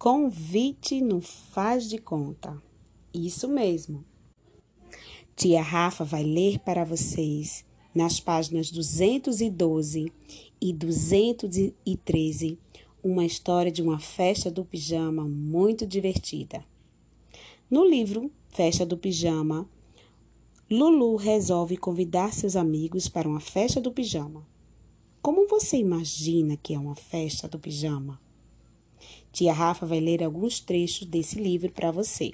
Convite no Faz de Conta. Isso mesmo. Tia Rafa vai ler para vocês, nas páginas 212 e 213, uma história de uma festa do pijama muito divertida. No livro Festa do Pijama, Lulu resolve convidar seus amigos para uma festa do pijama. Como você imagina que é uma festa do pijama? Tia Rafa vai ler alguns trechos desse livro para você.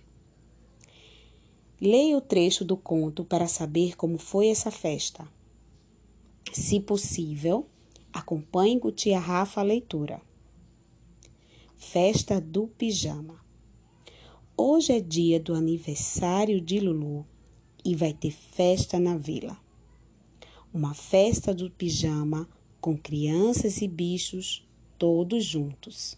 Leia o trecho do conto para saber como foi essa festa. Se possível, acompanhe com tia Rafa a leitura. Festa do Pijama. Hoje é dia do aniversário de Lulu e vai ter festa na vila. Uma festa do pijama com crianças e bichos todos juntos.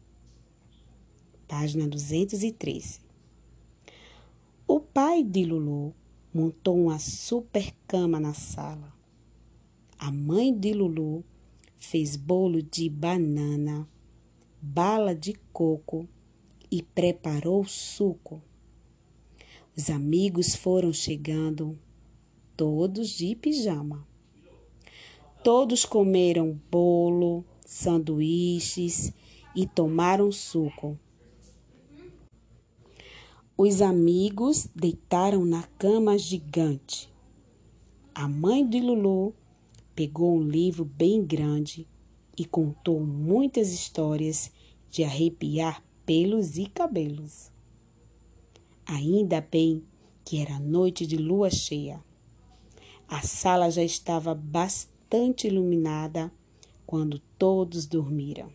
Página 213. O pai de Lulu montou uma super cama na sala. A mãe de Lulu fez bolo de banana, bala de coco e preparou suco. Os amigos foram chegando, todos de pijama. Todos comeram bolo, sanduíches e tomaram suco. Os amigos deitaram na cama gigante. A mãe de Lulu pegou um livro bem grande e contou muitas histórias de arrepiar pelos e cabelos. Ainda bem que era noite de lua cheia. A sala já estava bastante iluminada quando todos dormiram.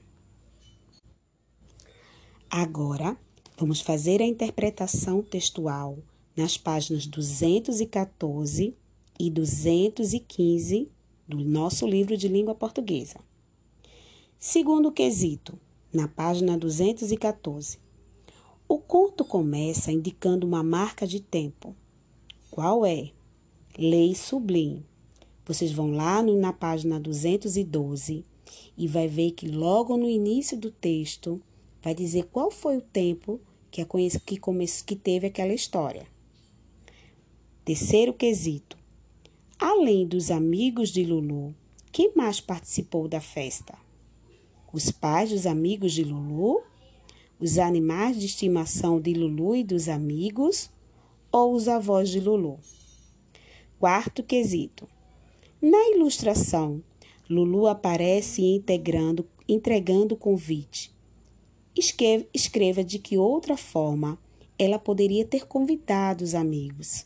Agora, vamos fazer a interpretação textual nas páginas 214 e 215 do nosso livro de língua portuguesa. Segundo quesito, na página 214. O conto começa indicando uma marca de tempo. Qual é? Lei sublime. Vocês vão lá na página 212 e vai ver que logo no início do texto vai dizer qual foi o tempo que teve aquela história. Terceiro quesito. Além dos amigos de Lulu, quem mais participou da festa? Os pais dos amigos de Lulu? Os animais de estimação de Lulu e dos amigos? Ou os avós de Lulu? Quarto quesito. Na ilustração, Lulu aparece entregando o convite. Escreva de que outra forma ela poderia ter convidado os amigos.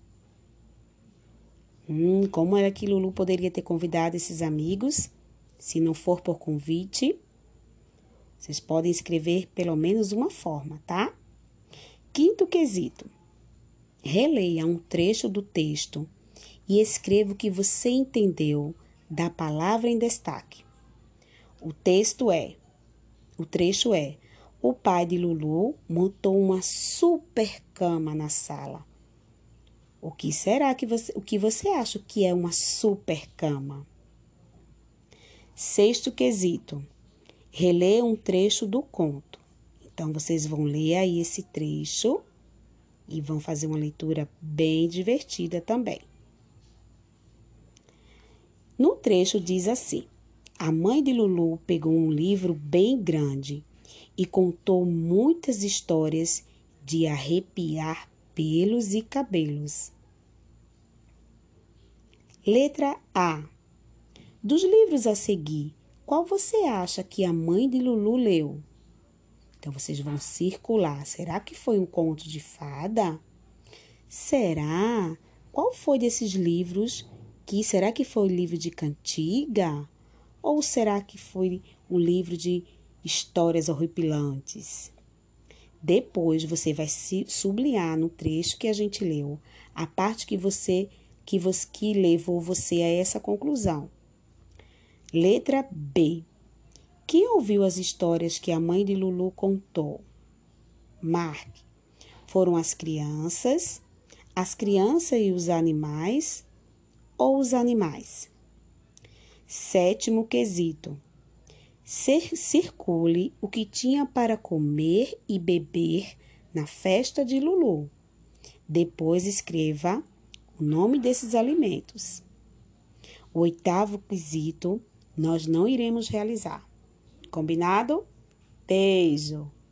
Como era que Lulu poderia ter convidado esses amigos? Se não for por convite, vocês podem escrever pelo menos uma forma, tá? Quinto quesito. Releia um trecho do texto e escreva o que você entendeu da palavra em destaque. O trecho é: o pai de Lulu montou uma super cama na sala. O que você acha que é uma super cama? Sexto quesito. Releia um trecho do conto. Então, vocês vão ler aí esse trecho e vão fazer uma leitura bem divertida também. No trecho diz assim: a mãe de Lulu pegou um livro bem grande e contou muitas histórias de arrepiar pelos e cabelos. Letra A. Dos livros a seguir, qual você acha que a mãe de Lulu leu? Então, vocês vão circular. Será que foi um conto de fada? Será? Qual foi desses livros? Será que foi o livro de cantiga? Ou será que foi um livro de histórias horripilantes? Depois, você vai sublinhar no trecho que a gente leu a parte que levou você a essa conclusão. Letra B. Quem ouviu as histórias que a mãe de Lulu contou? Marque. Foram as crianças e os animais ou os animais? Sétimo quesito. Circule o que tinha para comer e beber na festa de Lulu. Depois escreva o nome desses alimentos. O 8º quesito nós não iremos realizar. Combinado? Beijo!